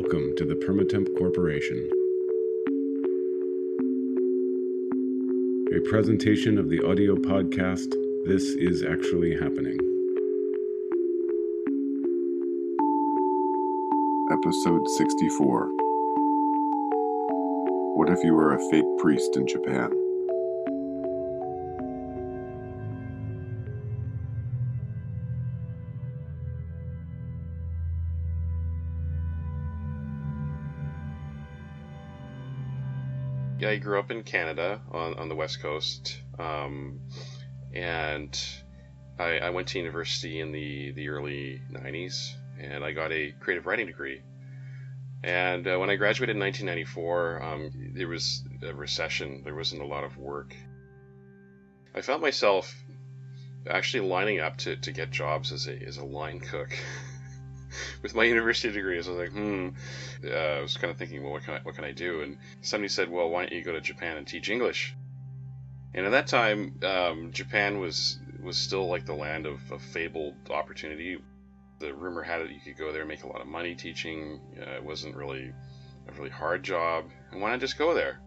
Welcome to the Permatemp Corporation. A presentation of the audio podcast, This Is Actually Happening. Episode 64. What if you were a fake priest in Japan? Yeah, I grew up in Canada on the West Coast, and I went to university in the early 90s, and I got a creative writing degree. And when I graduated in 1994, there was a recession. There wasn't a lot of work. I found myself actually lining up to get jobs as a line cook. With my university degree, I was like, I was kind of thinking, well, what can I do? And somebody said, well, why don't you go to Japan and teach English? And at that time, Japan was still like the land of fabled opportunity. The rumor had it you could go there and make a lot of money teaching. It wasn't really a really hard job. And why not just go there?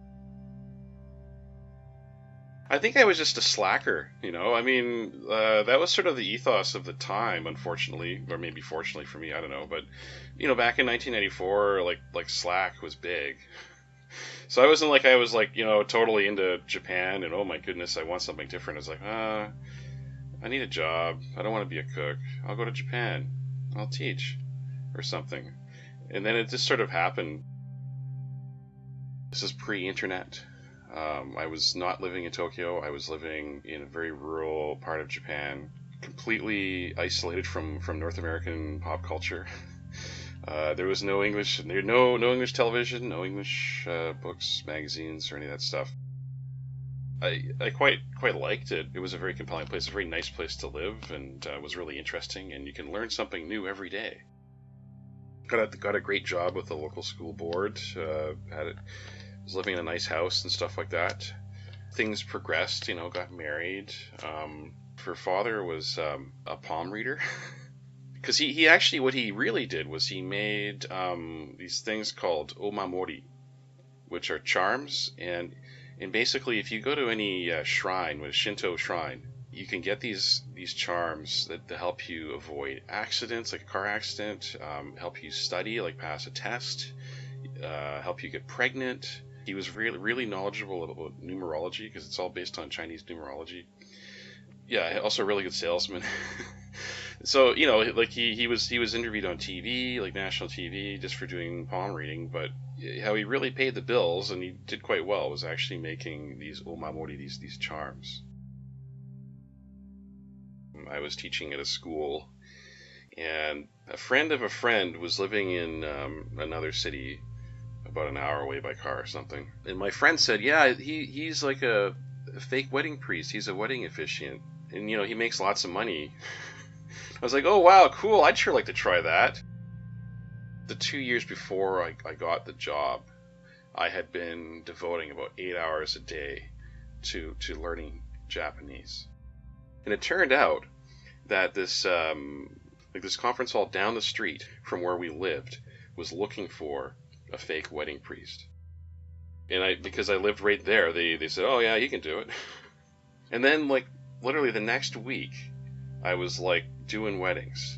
I think I was just a slacker, I mean, that was sort of the ethos of the time, unfortunately, or maybe fortunately for me, I don't know. But, back in 1994, like slack was big. So I wasn't like I was like, totally into Japan and, oh my goodness, I want something different. I was like, I need a job. I don't want to be a cook. I'll go to Japan. I'll teach or something. And then it just sort of happened. This is pre-internet. I was not living in Tokyo. I was living in a very rural part of Japan, completely isolated from North American pop culture. There was no English, no English television, no English books, magazines, or any of that stuff. I quite liked it. It was a very compelling place, a very nice place to live, and was really interesting. And you can learn something new every day. Got a great job with the local school board. Was living in a nice house and stuff like that. Things progressed, got married. Her father was a palm reader. Because he actually, what he really did was he made these things called omamori, which are charms. And basically, if you go to any shrine, a Shinto shrine, you can get these charms that help you avoid accidents, like a car accident, help you study, like pass a test, help you get pregnant. He was really knowledgeable about numerology because it's all based on Chinese numerology. Yeah, also a really good salesman. So, like he was interviewed on TV, like national TV, just for doing palm reading. But how he really paid the bills, and he did quite well, was actually making these omamori, these charms. I was teaching at a school, and a friend of a friend was living in another city, about an hour away by car or something. And my friend said, yeah, he's like a fake wedding priest. He's a wedding officiant. And, he makes lots of money. I was like, oh, wow, cool. I'd sure like to try that. The 2 years before I got the job, I had been devoting about 8 hours a day to learning Japanese. And it turned out that this conference hall down the street from where we lived was looking for a fake wedding priest. And because I lived right there, they said, oh yeah, you can do it. And then like literally the next week, I was like doing weddings.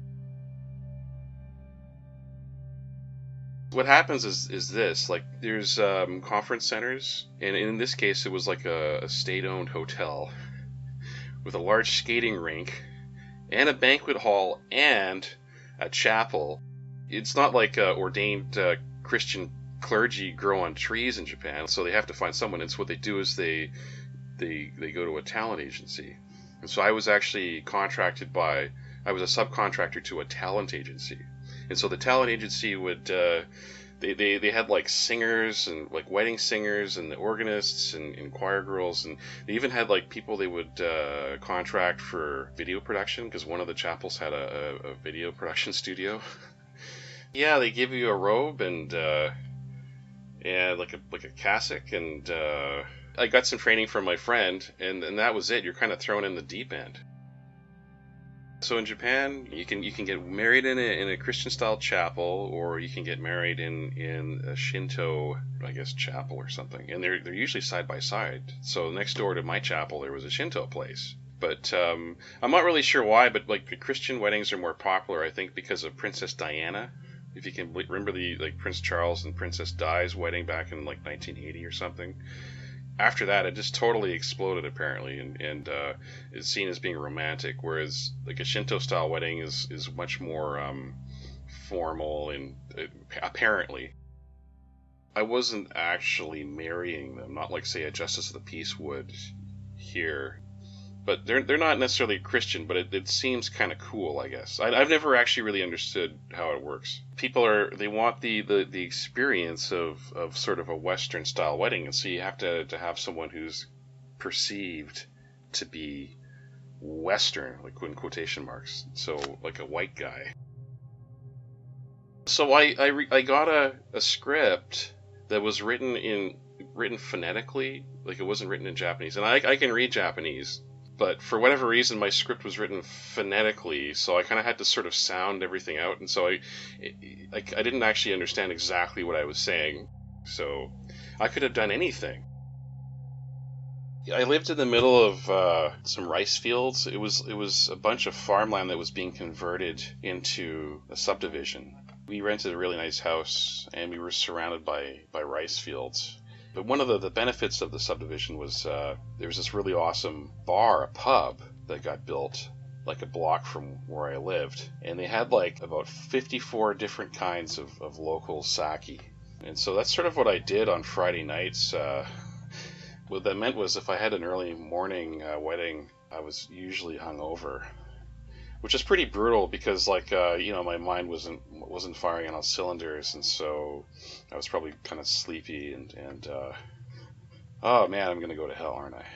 What happens is this, like there's conference centers, and in this case it was like a state-owned hotel with a large skating rink and a banquet hall and a chapel. It's not like ordained Christian clergy grow on trees in Japan, so they have to find someone. And so what they do is they go to a talent agency. And so I was actually I was a subcontractor to a talent agency. And so the talent agency would, they had like singers and like wedding singers and the organists and choir girls. And they even had like people they would contract for video production, because one of the chapels had a video production studio. Yeah, they give you a robe and like a cassock, and I got some training from my friend, and that was it. You're kind of thrown in the deep end. So in Japan, you can get married in a Christian style chapel, or you can get married in a Shinto, I guess, chapel or something. And they're usually side by side. So next door to my chapel, there was a Shinto place. But I'm not really sure why. But like the Christian weddings are more popular, I think, because of Princess Diana. If you can remember the Prince Charles and Princess Di's wedding back in like 1980 or something. After that, it just totally exploded apparently, and is seen as being romantic. Whereas like a Shinto style wedding is much more formal and apparently. I wasn't actually marrying them, not like say a Justice of the Peace would here. But they're not necessarily Christian, but it seems kind of cool, I guess. I've never actually really understood how it works. People they want the experience of sort of a Western style wedding, and so you have to have someone who's perceived to be Western, like in quotation marks. So like a white guy. So I got a script that was written phonetically, like it wasn't written in Japanese, and I can read Japanese. But for whatever reason, my script was written phonetically, so I kind of had to sort of sound everything out, and so I didn't actually understand exactly what I was saying. So I could have done anything. I lived in the middle of some rice fields. It was a bunch of farmland that was being converted into a subdivision. We rented a really nice house, and we were surrounded by rice fields. But one of the benefits of the subdivision was there was this really awesome bar, a pub, that got built like a block from where I lived. And they had like about 54 different kinds of local sake. And so that's sort of what I did on Friday nights. What that meant was if I had an early morning wedding, I was usually hungover. Which is pretty brutal because, like, my mind wasn't firing on all cylinders, and so I was probably kind of sleepy, and oh man, I'm gonna go to hell, aren't I?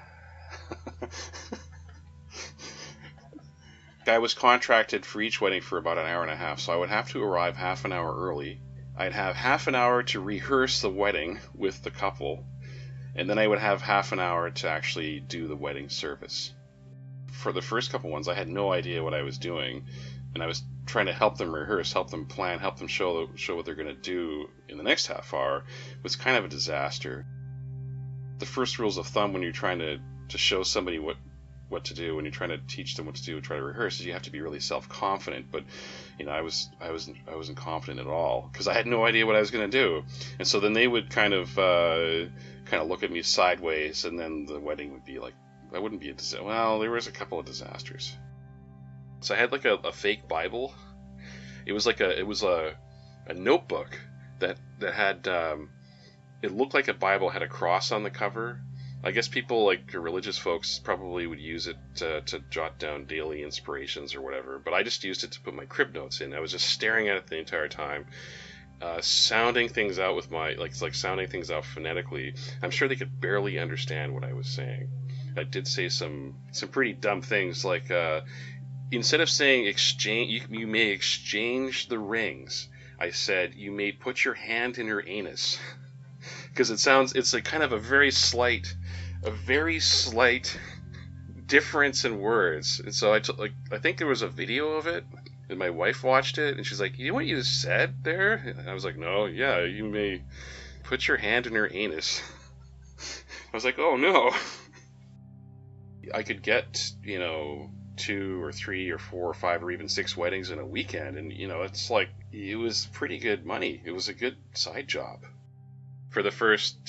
I was contracted for each wedding for about an hour and a half, so I would have to arrive half an hour early. I'd have half an hour to rehearse the wedding with the couple, and then I would have half an hour to actually do the wedding service. For the first couple ones, I had no idea what I was doing, and I was trying to help them rehearse, help them plan, help them show what they're going to do in the next half hour. It was kind of a disaster. The first rules of thumb when you're trying to show somebody what to do, when you're trying to teach them what to do and try to rehearse, is you have to be really self-confident. But I wasn't confident at all because I had no idea what I was going to do, and so then they would kind of look at me sideways, and then the wedding would be like. That wouldn't be a disaster. Well, there was a couple of disasters. So I had like a fake Bible. It was a notebook that had it looked like a Bible, had a cross on the cover. I guess people like religious folks probably would use it to jot down daily inspirations or whatever. But I just used it to put my crib notes in. I was just staring at it the entire time. Sounding things out with my sounding things out phonetically. I'm sure they could barely understand what I was saying. I did say some pretty dumb things, like instead of saying exchange, you may exchange the rings. I said you may put your hand in her anus, because it's a kind of a very slight difference in words. And so I think there was a video of it, and my wife watched it, and she's like, "You know what you said there?" And I was like, "No, yeah, you may put your hand in her anus." I was like, "Oh no." I could get, 2 or 3 or 4 or 5 or even 6 weddings in a weekend, and it's like it was pretty good money. It was a good side job. For the first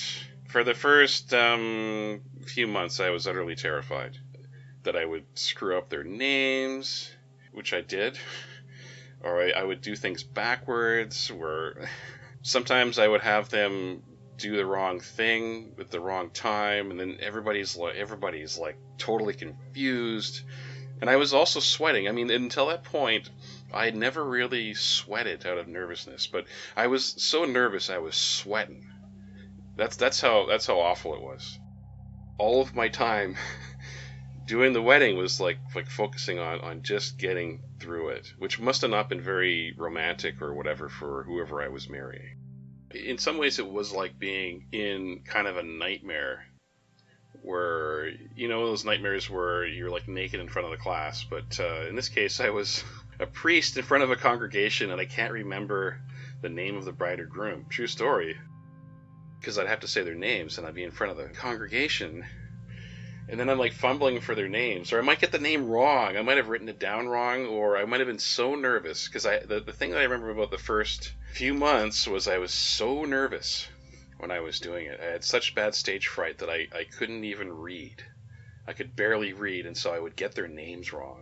few months, I was utterly terrified that I would screw up their names, which I did, or I would do things backwards, where sometimes I would have them do the wrong thing at the wrong time, and then everybody's like totally confused. And I was also sweating. I mean, until that point, I had never really sweated out of nervousness, but I was so nervous I was sweating. That's how awful it was. All of my time doing the wedding was like focusing on just getting through it, which must have not been very romantic or whatever for whoever I was marrying. In some ways, it was like being in kind of a nightmare where, you know, those nightmares where you're like naked in front of the class. But in this case, I was a priest in front of a congregation, and I can't remember the name of the bride or groom. True story. Because I'd have to say their names, and I'd be in front of the congregation. And then I'm like fumbling for their names, or I might get the name wrong. I might have written it down wrong, or I might have been so nervous. Because the thing that I remember about the first few months was I was so nervous when I was doing it. I had such bad stage fright that I couldn't even read. I could barely read, and so I would get their names wrong.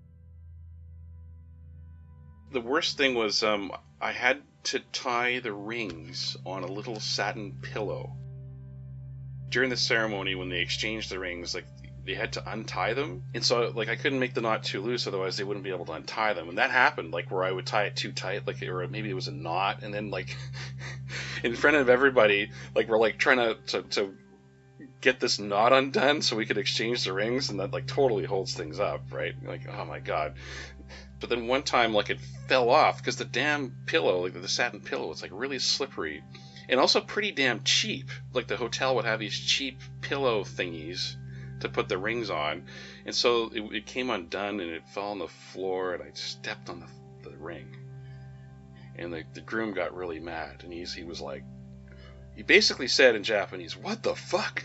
The worst thing was I had to tie the rings on a little satin pillow. During the ceremony, when they exchanged the rings, like, they had to untie them, and so like I couldn't make the knot too loose, otherwise they wouldn't be able to untie them. And that happened, like, where I would tie it too tight, like, or maybe it was a knot, and then like in front of everybody, like, we're like trying to get this knot undone so we could exchange the rings, and that like totally holds things up, right? Like, oh my god. But then one time, like, it fell off because the damn pillow, like the satin pillow, was like really slippery. And also pretty damn cheap. Like, the hotel would have these cheap pillow thingies to put the rings on. And so it came undone, and it fell on the floor, and I stepped on the ring. And the groom got really mad, and he was like, he basically said in Japanese, "What the fuck?"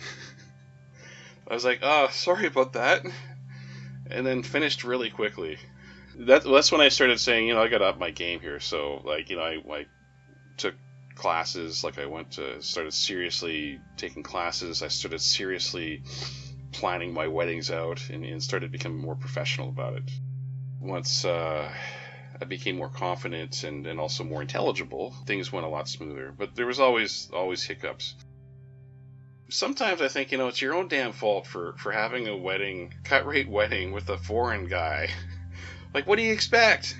I was like, "Oh, sorry about that." And then finished really quickly. That's when I started saying, you know, I got to up my game here. So, like, you know, I took classes, like started seriously taking classes. I started seriously planning my weddings out, and started becoming more professional about it. Once I became more confident and also more intelligible, things went a lot smoother. But there was always hiccups. Sometimes I think, you know, it's your own damn fault for having a cut rate wedding with a foreign guy. Like, what do you expect?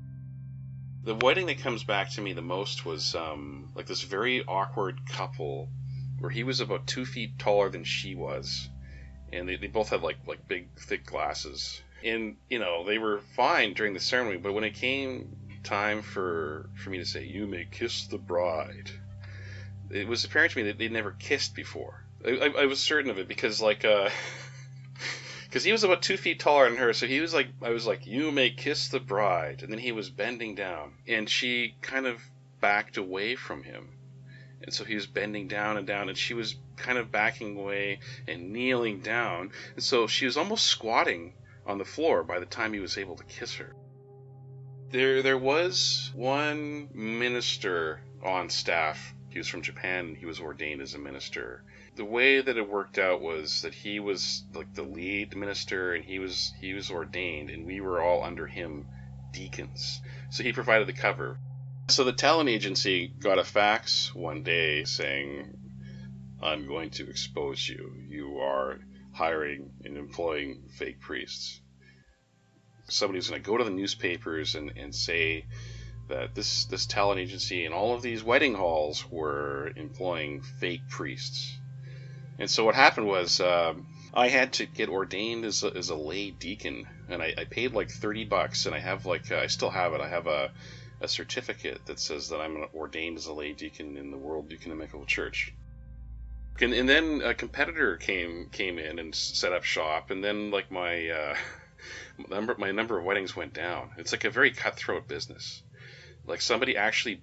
The wedding that comes back to me the most was like this very awkward couple where he was about 2 feet taller than she was, and they both had like big thick glasses, and you know, they were fine during the ceremony, but when it came time for me to say, "You may kiss the bride," it was apparent to me that they'd never kissed before. I was certain of it because like because he was about 2 feet taller than her, so he was like, I was like, "You may kiss the bride," and then he was bending down, and she kind of backed away from him, and so he was bending down, and she was kind of backing away and kneeling down, and so she was almost squatting on the floor by the time he was able to kiss her. There was one minister on staff. He was from Japan, and he was ordained as a minister. The way that it worked out was that he was like the lead minister, and he was ordained, and we were all under him deacons. So he provided the cover. So the talent agency got a fax one day saying, "I'm going to expose you. You are hiring and employing fake priests." Somebody's going to go to the newspapers and say that this talent agency and all of these wedding halls were employing fake priests. And so what happened was I had to get ordained as a lay deacon, and I paid like $30, and I have I still have it. I have a certificate that says that I'm ordained as a lay deacon in the World Ecumenical Church. And then a competitor came in and set up shop, and then like my number of weddings went down. It's like a very cutthroat business. Like somebody actually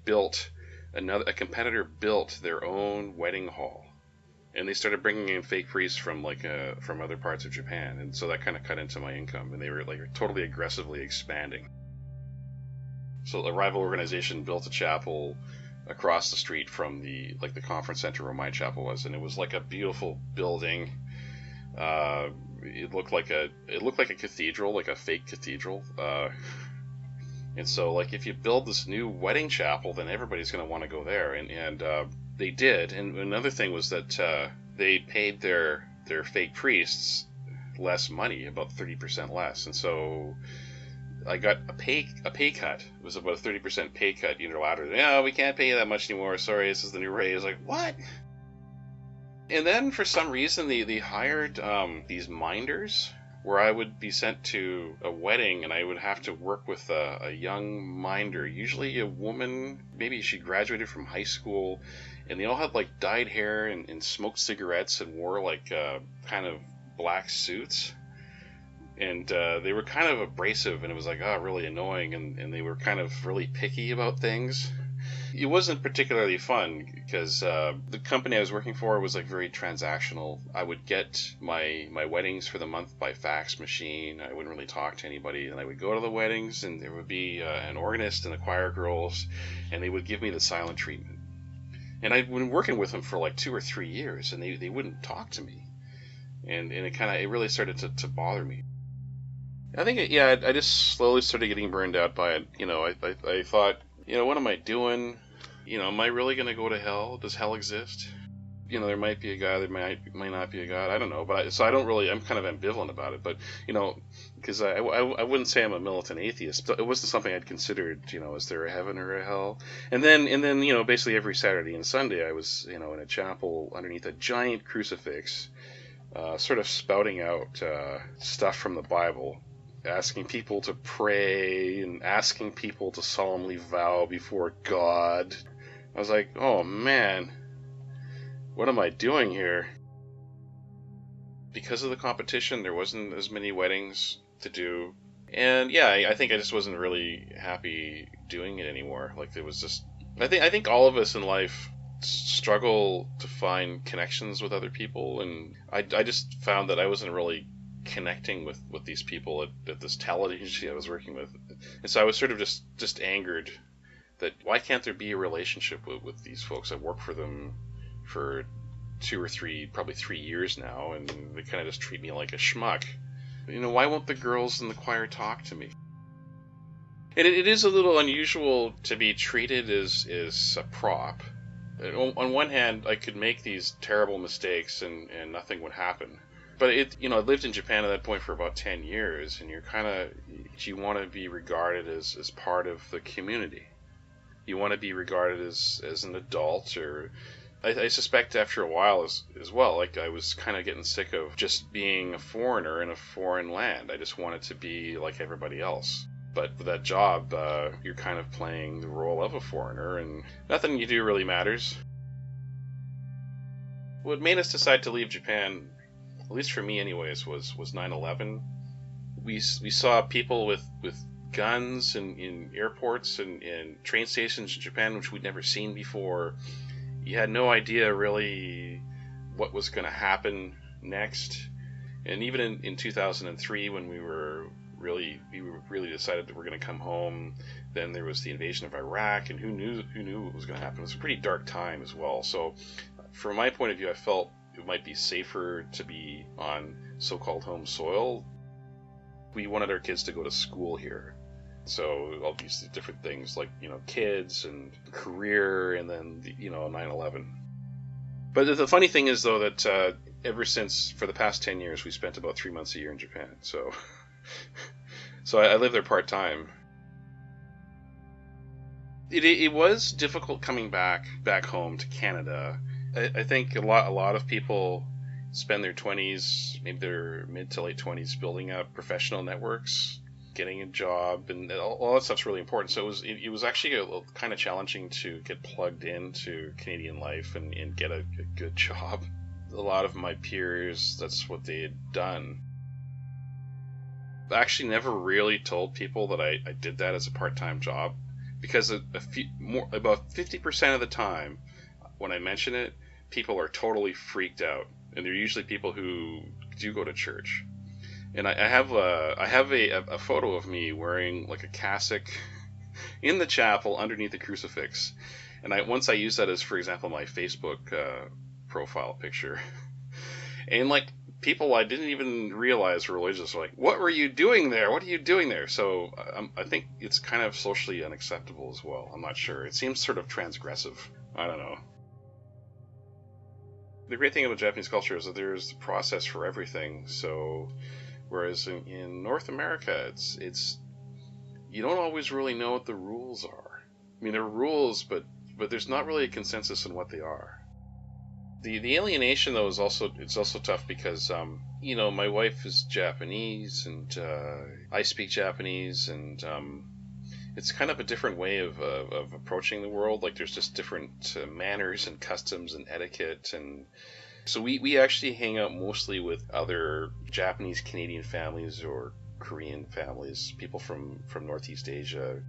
a competitor built their own wedding hall. And they started bringing in fake priests from from other parts of Japan, and so that kind of cut into my income. And they were like totally aggressively expanding. So a rival organization built a chapel across the street from the conference center where my chapel was, and it was like a beautiful building. It looked like a cathedral, like a fake cathedral. And so like if you build this new wedding chapel, then everybody's going to want to go there, and they did. And another thing was that they paid their fake priests less money, about 30% less. And so I got a pay cut. It was about a 30% pay cut unilaterally. "No, we can't pay you that much anymore. Sorry, this is the new rate." I was like, what? And then for some reason they hired these minders, where I would be sent to a wedding and I would have to work with a young minder, usually a woman. Maybe she graduated from high school, and they all had like dyed hair and smoked cigarettes and wore like kind of black suits. And they were kind of abrasive, and it was like, really annoying, and they were kind of really picky about things. It wasn't particularly fun because the company I was working for was like very transactional. I would get my weddings for the month by fax machine. I wouldn't really talk to anybody, and I would go to the weddings, and there would be an organist and the choir girls, and they would give me the silent treatment. And I'd been working with them for like 2 or 3 years, and they wouldn't talk to me, and it really started to bother me. I think, I just slowly started getting burned out by it. I thought, what am I doing? Am I really going to go to hell? Does hell exist? There might be a God, there might not be a God. I don't know. I'm kind of ambivalent about it. But, because I wouldn't say I'm a militant atheist. But it wasn't something I'd considered, is there a heaven or a hell? And then, basically every Saturday and Sunday I was, in a chapel underneath a giant crucifix, sort of spouting out stuff from the Bible, asking people to pray and asking people to solemnly vow before God. I was like, oh man, what am I doing here? Because of the competition, there wasn't as many weddings to do. And I think I just wasn't really happy doing it anymore. Like, there was just, I think all of us in life struggle to find connections with other people, and I just found that I wasn't really connecting with these people at this talent agency I was working with. And so I was sort of just angered that why can't there be a relationship with these folks? I've worked for them for 2 or 3, probably 3 years now, and they kind of just treat me like a schmuck. Why won't the girls in the choir talk to me? And it is a little unusual to be treated as a prop. On one hand, I could make these terrible mistakes and nothing would happen. But I lived in Japan at that point for about 10 years, and you want to be regarded as part of the community. You want to be regarded as an adult, or I suspect after a while as well, like I was kind of getting sick of just being a foreigner in a foreign land. I just wanted to be like everybody else. But with that job, you're kind of playing the role of a foreigner, and nothing you do really matters. What made us decide to leave Japan, at least for me anyways, was 9/11. We saw people with guns in airports and train stations in Japan, which we'd never seen before. You had no idea really what was going to happen next. And even in 2003, when we really decided that we're going to come home, then there was the invasion of Iraq, and who knew what was going to happen. It was a pretty dark time as well. So from my point of view, I felt it might be safer to be on so-called home soil. We wanted our kids to go to school here. So all these different things like, kids and career, and then, 9/11. But the funny thing is, though, that ever since, for the past 10 years, we spent about 3 months a year in Japan. So I live there part-time. It was difficult coming back home to Canada. I think a lot of people spend their 20s, maybe their mid to late 20s, building up professional networks, getting a job, and all that stuff's really important. So it was actually kind of challenging to get plugged into Canadian life and get a good job. A lot of my peers, that's what they had done. I actually never really told people that I did that as a part-time job, because about 50% of the time when I mention it, people are totally freaked out, and they're usually people who do go to church. And I have a photo of me wearing like a cassock in the chapel underneath the crucifix, and once I use that as, for example, my Facebook profile picture, and like people I didn't even realize were religious were like, "What were you doing there? What are you doing there?" So I think it's kind of socially unacceptable as well. I'm not sure. It seems sort of transgressive. I don't know. The great thing about Japanese culture is that there's a process for everything. So, whereas in North America, it's you don't always really know what the rules are. I mean, there are rules, but there's not really a consensus on what they are. The alienation, though, is also tough because my wife is Japanese, and I speak Japanese, and it's kind of a different way of approaching the world. Like, there's just different manners and customs and etiquette, and So we actually hang out mostly with other Japanese Canadian families or Korean families, people from Northeast Asia.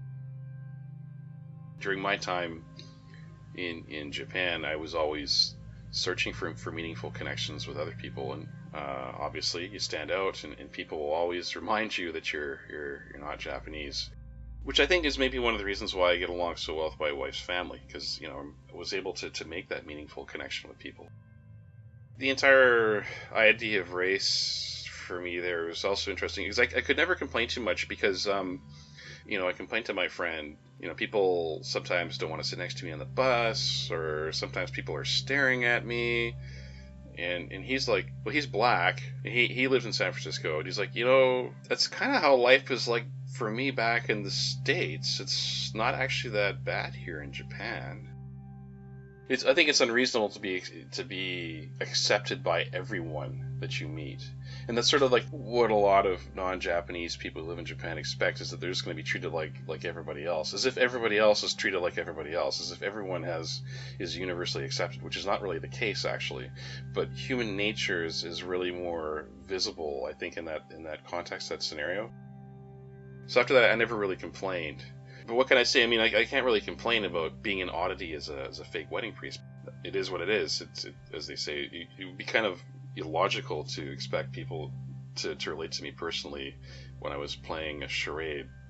During my time in Japan, I was always searching for meaningful connections with other people, and obviously you stand out, and people will always remind you that you're not Japanese, which I think is maybe one of the reasons why I get along so well with my wife's family, because I was able to make that meaningful connection with people. The entire idea of race for me there was also interesting, because I could never complain too much, because I complained to my friend, people sometimes don't want to sit next to me on the bus, or sometimes people are staring at me, and he's like, well, he's black, and he lives in San Francisco, and he's like, that's kind of how life is like for me back in the States. It's not actually that bad here in Japan. I think it's unreasonable to be accepted by everyone that you meet. And that's sort of like what a lot of non-Japanese people who live in Japan expect, is that they're just going to be treated like everybody else, as if everybody else is treated like everybody else, as if everyone is universally accepted, which is not really the case, actually. But human nature is really more visible, I think, in that context, that scenario. So after that, I never really complained. But what can I say? I mean, I can't really complain about being an oddity as a fake wedding priest. It is what it is. As they say, it would be kind of illogical to expect people to relate to me personally when I was playing a charade